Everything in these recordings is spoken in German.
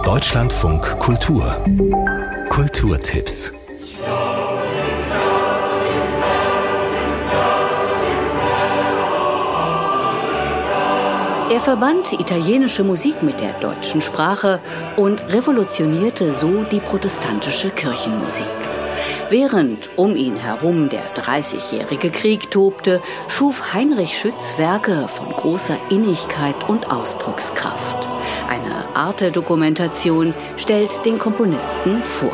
Deutschlandfunk Kultur. Kulturtipps. Er verband italienische Musik mit der deutschen Sprache und revolutionierte so die protestantische Kirchenmusik. Während um ihn herum der Dreißigjährige Krieg tobte, schuf Heinrich Schütz Werke von großer Innigkeit und Ausdruckskraft. Eine Arte-Dokumentation stellt den Komponisten vor.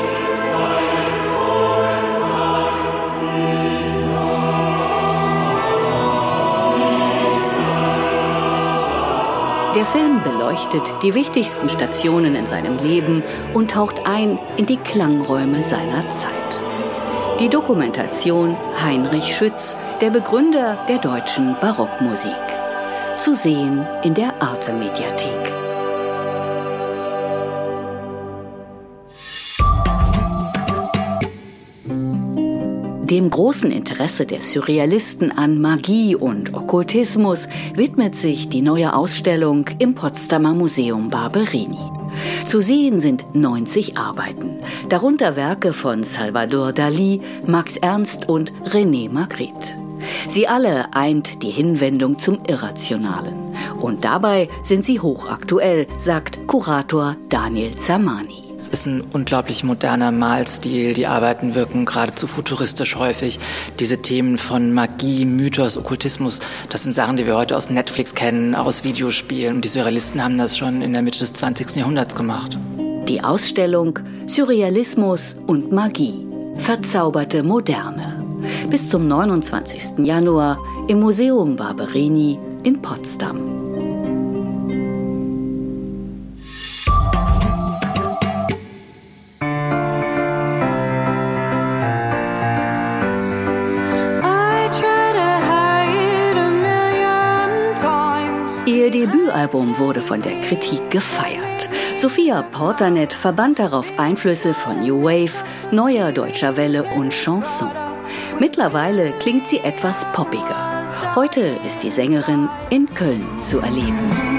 Der Film beleuchtet die wichtigsten Stationen in seinem Leben und taucht ein in die Klangräume seiner Zeit. Die Dokumentation Heinrich Schütz, der Begründer der deutschen Barockmusik. Zu sehen in der Arte-Mediathek. Dem großen Interesse der Surrealisten an Magie und Okkultismus widmet sich die neue Ausstellung im Potsdamer Museum Barberini. Zu sehen sind 90 Arbeiten, darunter Werke von Salvador Dalí, Max Ernst und René Magritte. Sie alle eint die Hinwendung zum Irrationalen. Und dabei sind sie hochaktuell, sagt Kurator Daniel Zamani. Es ist ein unglaublich moderner Malstil, die Arbeiten wirken geradezu futuristisch häufig. Diese Themen von Magie, Mythos, Okkultismus, das sind Sachen, die wir heute aus Netflix kennen, aus Videospielen. Und die Surrealisten haben das schon in der Mitte des 20. Jahrhunderts gemacht. Die Ausstellung Surrealismus und Magie. Verzauberte Moderne. Bis zum 29. Januar im Museum Barberini in Potsdam. Ihr Debütalbum wurde von der Kritik gefeiert. Sophia Portanet verband darauf Einflüsse von New Wave, neuer deutscher Welle und Chanson. Mittlerweile klingt sie etwas poppiger. Heute ist die Sängerin in Köln zu erleben.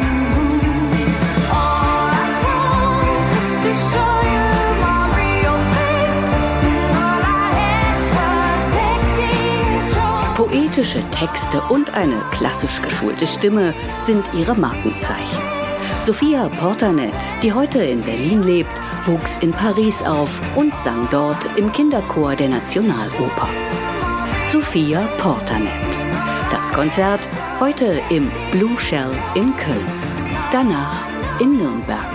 Poetische Texte und eine klassisch geschulte Stimme sind ihre Markenzeichen. Sophia Portanet, die heute in Berlin lebt, wuchs in Paris auf und sang dort im Kinderchor der Nationaloper. Sophia Portanet. Das Konzert heute im Blue Shell in Köln. Danach in Nürnberg.